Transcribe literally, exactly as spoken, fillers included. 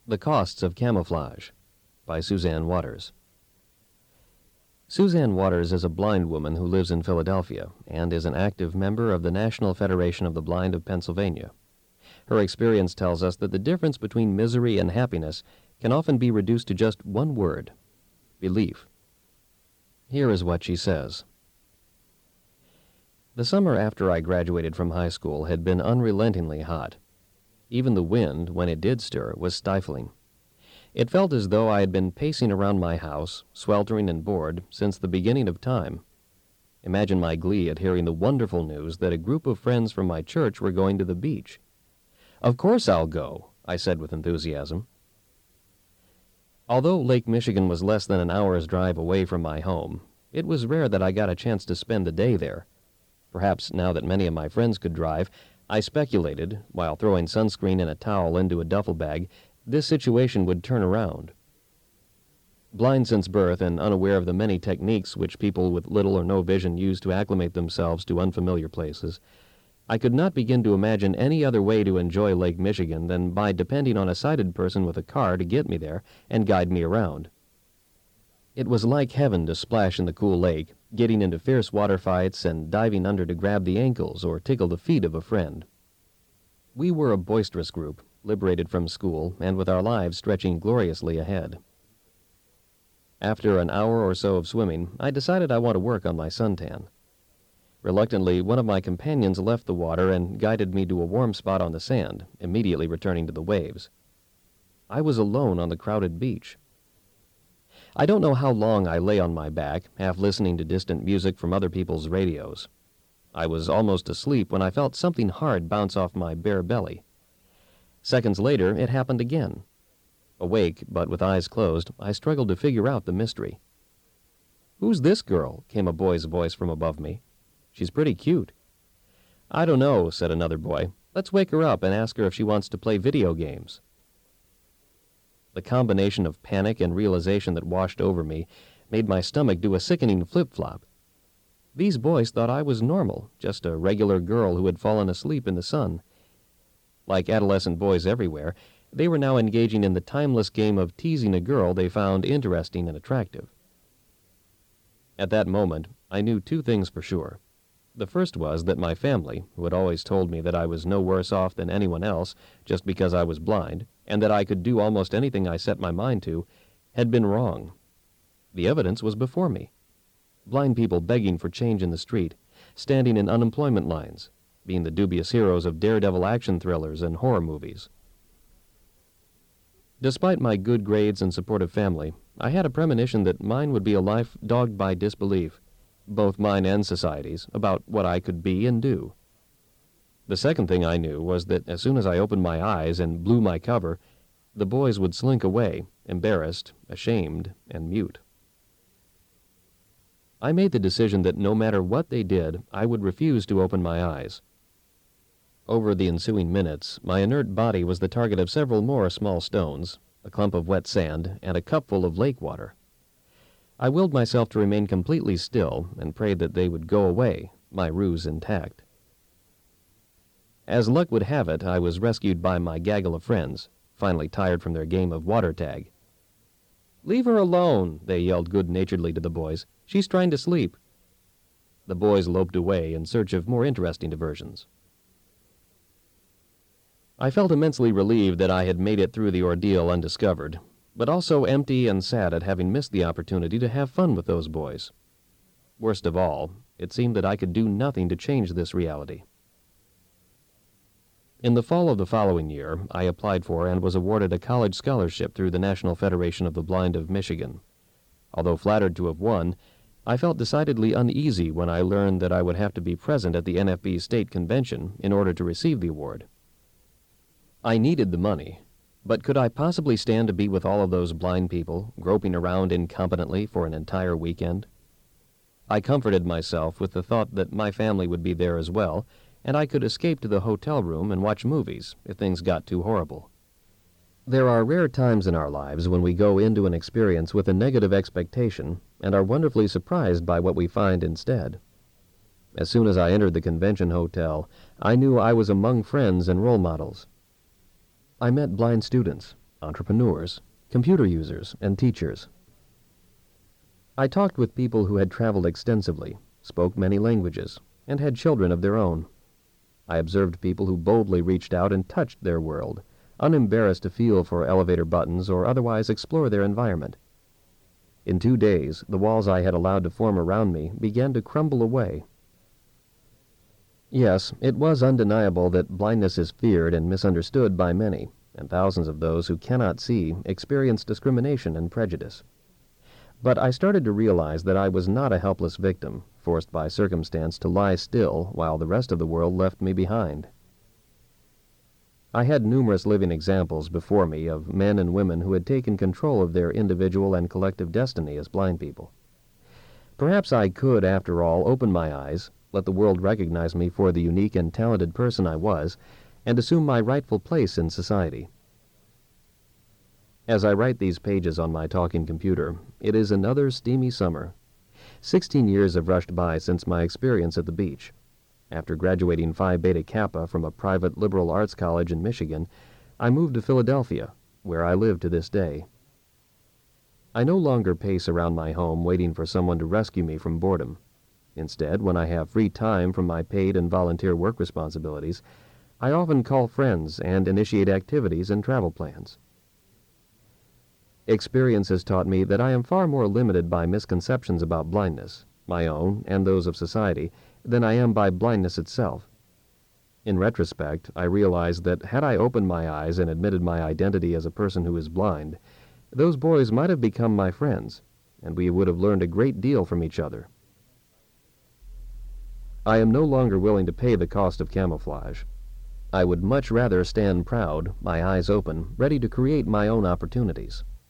The Costs of Camouflage by Suzanne Waters. Suzanne Waters is a blind woman who lives in Philadelphia and is an active member of the National Federation of the Blind of Pennsylvania. Her experience tells us that the difference between misery and happiness can often be reduced to just one word: belief. Here is what she says. The summer after I graduated from high school had been unrelentingly hot. Even the wind, when it did stir, was stifling. It felt as though I had been pacing around my house, sweltering and bored, since the beginning of time. Imagine my glee at hearing the wonderful news that a group of friends from my church were going to the beach. "Of course I'll go," I said with enthusiasm. Although Lake Michigan was less than an hour's drive away from my home, it was rare that I got a chance to spend the day there. Perhaps now that many of my friends could drive, I speculated, while throwing sunscreen and a towel into a duffel bag, this situation would turn around. Blind since birth and unaware of the many techniques which people with little or no vision use to acclimate themselves to unfamiliar places, I could not begin to imagine any other way to enjoy Lake Michigan than by depending on a sighted person with a car to get me there and guide me around. It was like heaven to splash in the cool lake, getting into fierce water fights and diving under to grab the ankles or tickle the feet of a friend. We were a boisterous group, liberated from school and with our lives stretching gloriously ahead. After an hour or so of swimming, I decided I want to work on my suntan. Reluctantly, one of my companions left the water and guided me to a warm spot on the sand, immediately returning to the waves. I was alone on the crowded beach. I don't know how long I lay on my back, half listening to distant music from other people's radios. I was almost asleep when I felt something hard bounce off my bare belly. Seconds later, it happened again. Awake, but with eyes closed, I struggled to figure out the mystery. "Who's this girl?" came a boy's voice from above me. "She's pretty cute." "I don't know," said another boy. "Let's wake her up and ask her if she wants to play video games." The combination of panic and realization that washed over me made my stomach do a sickening flip-flop. These boys thought I was normal, just a regular girl who had fallen asleep in the sun. Like adolescent boys everywhere, they were now engaging in the timeless game of teasing a girl they found interesting and attractive. At that moment, I knew two things for sure. The first was that my family, who had always told me that I was no worse off than anyone else just because I was blind, and that I could do almost anything I set my mind to, had been wrong. The evidence was before me. Blind people begging for change in the street, standing in unemployment lines, being the dubious heroes of daredevil action thrillers and horror movies. Despite my good grades and supportive family, I had a premonition that mine would be a life dogged by disbelief, both mine and society's, about what I could be and do. The second thing I knew was that as soon as I opened my eyes and blew my cover, the boys would slink away, embarrassed, ashamed, and mute. I made the decision that no matter what they did, I would refuse to open my eyes. Over the ensuing minutes, my inert body was the target of several more small stones, a clump of wet sand, and a cupful of lake water. I willed myself to remain completely still and prayed that they would go away, my ruse intact. As luck would have it, I was rescued by my gaggle of friends, finally tired from their game of water tag. "Leave her alone," they yelled good-naturedly to the boys. "She's trying to sleep." The boys loped away in search of more interesting diversions. I felt immensely relieved that I had made it through the ordeal undiscovered, but also empty and sad at having missed the opportunity to have fun with those boys. Worst of all, it seemed that I could do nothing to change this reality. In the fall of the following year, I applied for and was awarded a college scholarship through the National Federation of the Blind of Michigan. Although flattered to have won, I felt decidedly uneasy when I learned that I would have to be present at the N F B State Convention in order to receive the award. I needed the money, but could I possibly stand to be with all of those blind people, groping around incompetently for an entire weekend? I comforted myself with the thought that my family would be there as well, and I could escape to the hotel room and watch movies if things got too horrible. There are rare times in our lives when we go into an experience with a negative expectation and are wonderfully surprised by what we find instead. As soon as I entered the convention hotel, I knew I was among friends and role models. I met blind students, entrepreneurs, computer users, and teachers. I talked with people who had traveled extensively, spoke many languages, and had children of their own. I observed people who boldly reached out and touched their world, unembarrassed to feel for elevator buttons or otherwise explore their environment. In two days, the walls I had allowed to form around me began to crumble away. Yes, it was undeniable that blindness is feared and misunderstood by many, and thousands of those who cannot see experience discrimination and prejudice. But I started to realize that I was not a helpless victim, forced by circumstance to lie still while the rest of the world left me behind. I had numerous living examples before me of men and women who had taken control of their individual and collective destiny as blind people. Perhaps I could, after all, open my eyes, let the world recognize me for the unique and talented person I was, and assume my rightful place in society. As I write these pages on my talking computer, it is another steamy summer. Sixteen years have rushed by since my experience at the beach. After graduating Phi Beta Kappa from a private liberal arts college in Michigan, I moved to Philadelphia, where I live to this day. I no longer pace around my home waiting for someone to rescue me from boredom. Instead, when I have free time from my paid and volunteer work responsibilities, I often call friends and initiate activities and travel plans. Experience has taught me that I am far more limited by misconceptions about blindness, my own and those of society, than I am by blindness itself. In retrospect, I realize that had I opened my eyes and admitted my identity as a person who is blind, those boys might have become my friends, and we would have learned a great deal from each other. I am no longer willing to pay the cost of camouflage. I would much rather stand proud, my eyes open, ready to create my own opportunities.